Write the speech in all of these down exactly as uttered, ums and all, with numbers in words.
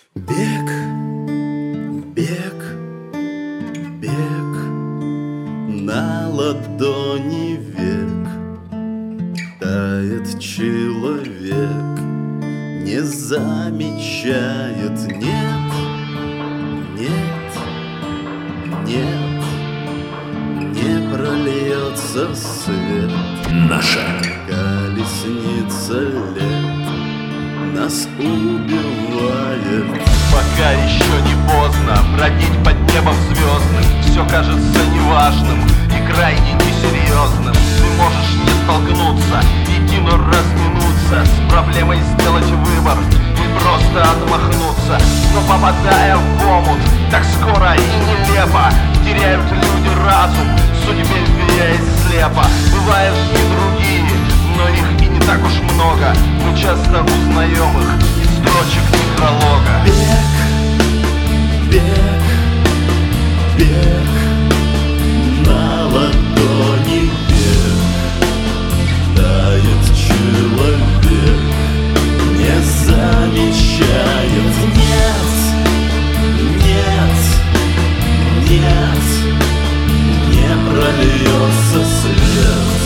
Бег, бег, бег, на ладони век тает человек, не замечает, нет, нет, нет, не прольется свет. Наша колесница лет нас убивает. Пока еще не поздно бродить под небом звездным. Все кажется неважным и крайне несерьезным. Ты можешь не столкнуться, идти, но разминуться с проблемой, сделать выбор и просто отмахнуться. Но попадая в омут так скоро и нелепо, теряют люди разум, судьбе вверяясь слепо. Бывают и другие, но их и не так уж много. Мы часто узнаем их из строчек некролога. Бег, бег, бег, на ладони век тает человек, не замечает, нет, нет, нет, не прольется свет.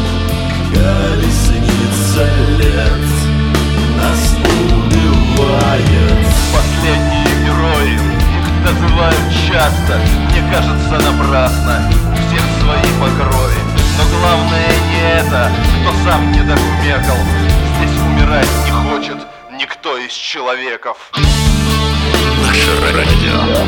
Колесница лет нас убивает. Последние герои, их называют часто, мне кажется, напрасно. У всех свои по крови, но главное не это, кто сам не докумекал. Здесь умирать не хочет никто из человеков. Наше радио.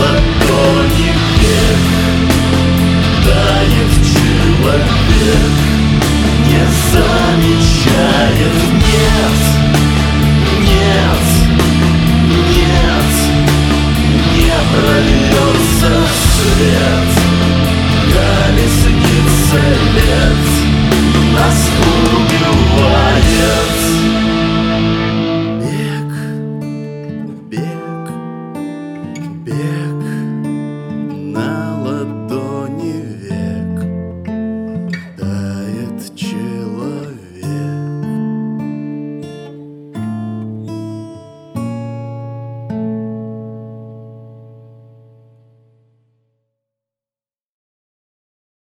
Человек